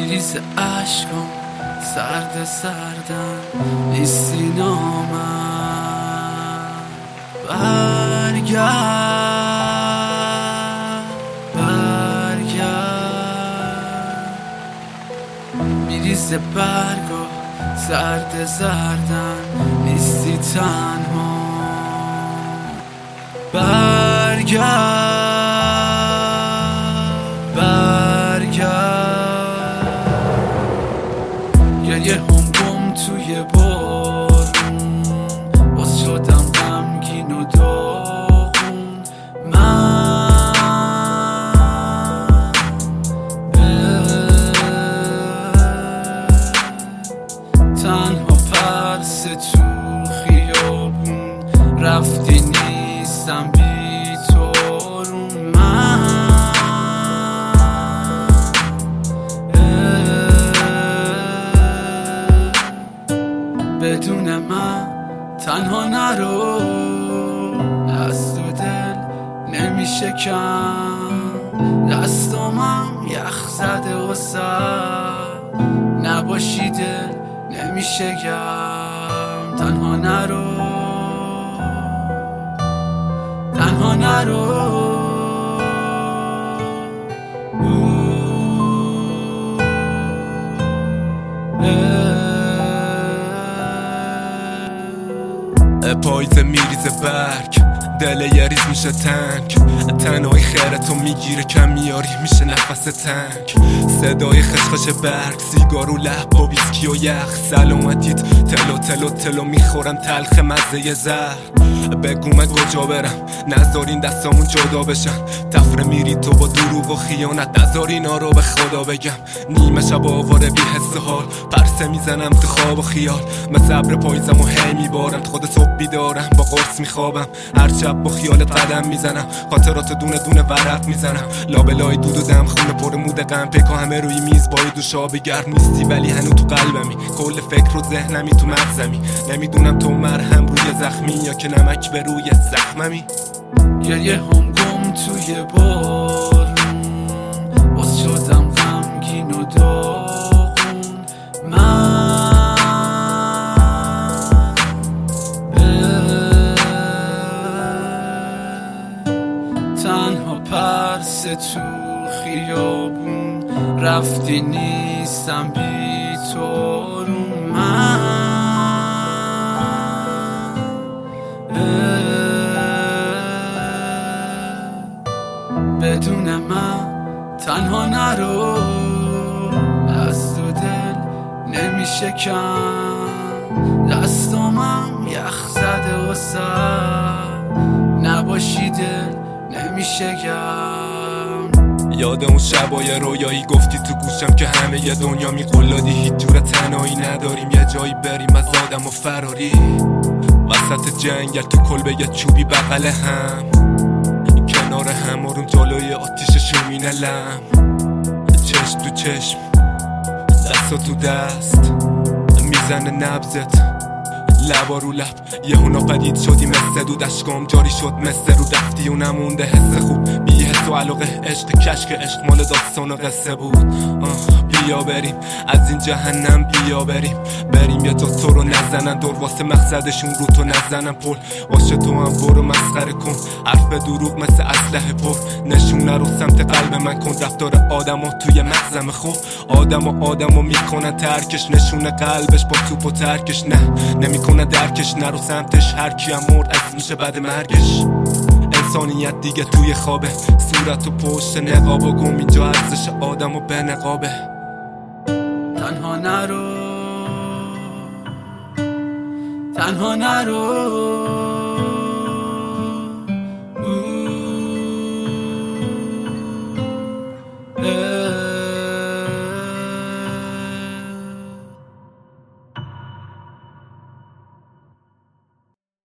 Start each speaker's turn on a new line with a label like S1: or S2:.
S1: میریز عشقم سرد سردم نیستی نامم. برگرد میریز برگا سرد زردن نیستی تنها. گریه گم توی بارون باز شدم غمگین و داغون. من تنها پرس تو خیابون رفتی نیستم بی تارون. بدون من تنها نرو، دست و دل نمیشه کم. دستامم یخ زده و سر نباشی دل نمیشه گرم. تنها نرو، تنها نرو.
S2: پاییزه میریزه برگ، دل یه ریز میشه تنگ. تنهایی خیرتو میگیره کم میاری میشه نفس تنگ. صدای خشخش برگ، سیگار و لب با ویسکی و یخ. سلامتیت تلو میخورم تلخ مزه زهر. بگو من کجا برم نذارین دستامون جدا بشن. تفره میری تو با دروغ و خیانت، نذارین ها رو به خدا بگم. نیمه شب آواره بی حس حال، پرسه میزنم تو خواب و خیال. مثل ابر پاییزم و هی میبارم، خود صبح بیدارم با قرص میخوابم. هر شب با خیالت قدم میزنم، خاطرات دونه دونه ورق میزنم. لابلای دود و دم خونه پر مود غم، پیکا همه روی میز بارید و شاب گرم نیستی ولی هنو تو قلبمی. کل فکر و ذهنمی تو مغزمی، نمیدونم تو مرهم روی زخمی یا که نمک به روی زخممی.
S1: گریه گم توی بارون باز شدم غمگین و داغون. من تنها پرس تو خیابون رفتی نیستم بی تارون. من بدون من تنها نرو، دست و دل نمیشه کم. دستامم یخ زده و سر نباشی دل نمیشه گرم.
S2: یاد اون شبای رویایی گفتی تو گوشم که همه ی دنیا میقلادی. هیچ جور تنهایی نداریم، یه جایی بریم از آدم و فراری. وسط جنگل تو کلبه چوبی بغل هم، کنار هم آروم جلوی آتیش شومینلم. چشم تو چشم دست تو دست میزنه نبزت، لبا رو لب یهو ناپدید شدی مثل دود. اشکام جاری شد مثل رو رفتی و نمونده حس خوب. بی حس و علاقه عشق کشک عشق مال داستان و قصه بود. بیا بریم از این جهنم، بیا بریم یه جا تو رو نزنن دور واسه مقصدشون رو تو نزنن پل. باشه تو هم برو مسخره کن، حرف دروغ مثل اسلحه پر. نشونه رو سمت قلب من کن، رفتار آدم ها توی مغزم خوب. آدمو میکنن ترکش، نشونه قلبش با توپ و ترکش. نه نمیکنه درکش، نرو سمتش. هر کی هم مرد از میشه بعد مرگش. انسانیت دیگه توی خوابه، صورت و پشت نقاب و گم. اینجا ارزش آدمو به نقابه.
S1: تنها نرو، تنها نرو.